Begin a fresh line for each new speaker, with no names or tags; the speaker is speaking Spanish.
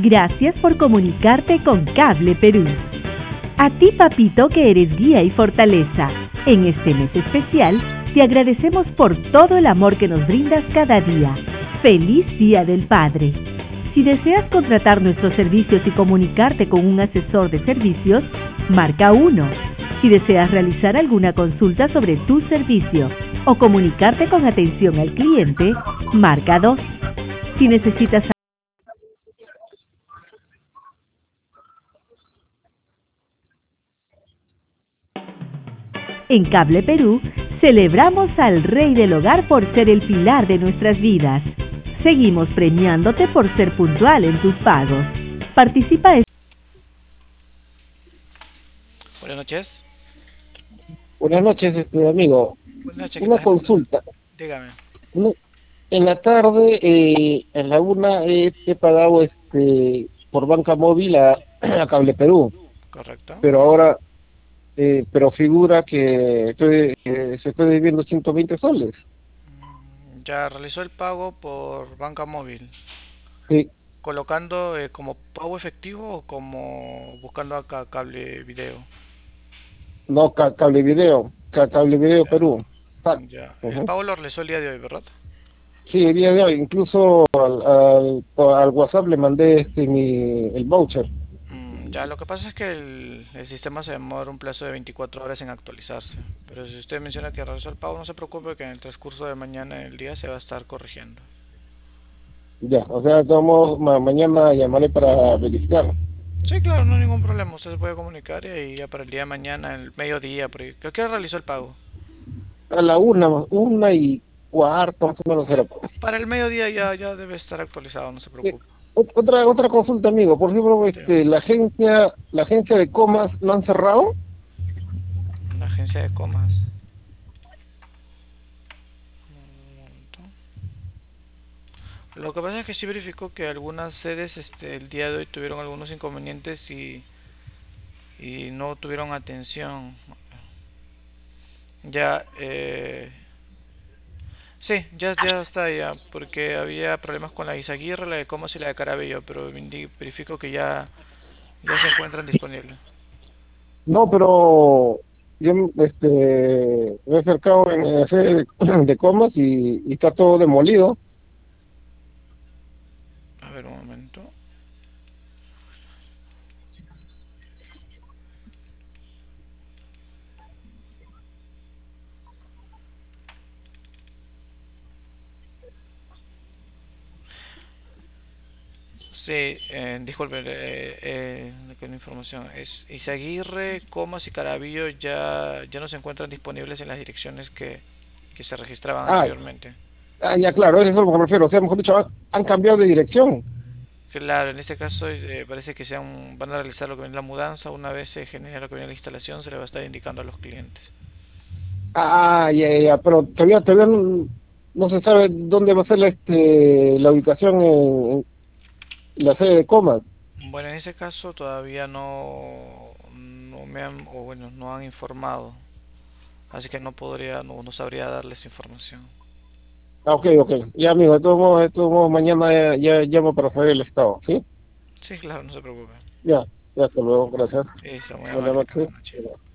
Gracias por comunicarte con Cable Perú. A ti, papito, que eres guía y fortaleza. En este mes especial, te agradecemos por todo el amor que nos brindas cada día. ¡Feliz Día del Padre! Si deseas contratar nuestros servicios y comunicarte con un asesor de servicios, marca 1. Si deseas realizar alguna consulta sobre tu servicio o comunicarte con atención al cliente, marca 2. Si necesitas En Cable Perú, celebramos al Rey del Hogar por ser el pilar de nuestras vidas. Seguimos premiándote por ser puntual en tus pagos. Participa.
Buenas noches.
Buenas noches, amigo.
Buenas noches, ¿qué
Una
estás esperando?
consulta.
Dígame.
Una- En la tarde, en la una, he pagado por banca móvil a Cable Perú,
Correcto.
pero ahora, pero figura que se estoy debiendo 120 soles.
Ya realizó el pago por banca móvil,
Sí,
colocando como pago efectivo o como buscando acá cable video.
no, Cable Video Perú. Ah,
Ya. El
ujú.
pago lo realizó el día de hoy, ¿verdad?
Sí, el día de hoy, incluso al WhatsApp le mandé el voucher.
Ya, lo que pasa es que el sistema se demora un plazo de 24 horas en actualizarse. Pero si usted menciona que realizó el pago, no se preocupe que en el transcurso de mañana en el día se va a estar corrigiendo.
Ya, o sea, de todos modos, mañana llamaré para verificar.
Sí, claro, no hay ningún problema. Usted se puede comunicar y ahí ya para el día de mañana, el mediodía, por ahí. ¿A qué hora realizó el pago?
A la una y cuarto, más o menos era.
Para el mediodía ya debe estar actualizado, no se
Eh,
preocupe.
otra consulta, amigo. Por ejemplo,
Dígame.
la agencia de comas no han cerrado.
La agencia de comas. Un momento. Lo que pasa es que sí verificó que algunas sedes el día de hoy tuvieron algunos inconvenientes y no tuvieron atención. Ya, sí, ya está ya, porque había problemas con la de Izaguirre, la de Comas y la de Carabello, pero verifico que ya se encuentran disponibles.
No, pero yo me he acercado en la sede de comas y está todo demolido.
A ver un momento. Sí, disculpe, con la información. Es Izaguirre, Comas y Carabillo ya no se encuentran disponibles en las direcciones que se registraban
Ah,
anteriormente.
ya claro, eso es a lo que me refiero. O sea, mejor dicho, han cambiado de dirección.
Claro, en este caso parece que van a realizar lo que viene la mudanza. Una vez se genere lo que viene la instalación, se le va a estar indicando a los clientes.
Ya, pero todavía no se sabe dónde va a ser la ubicación en la sede de comas.
Bueno, en ese caso todavía no me han, o bueno, no han informado. Así que no sabría darles información.
Ok, ok. Ya, amigo, de todos modos, mañana ya llamo para saber el estado, ¿sí?
Sí, claro, no se preocupe.
Ya, ya, hasta luego, gracias.
Está muy
Buenas
amable, que tenga
noches.
buena noche.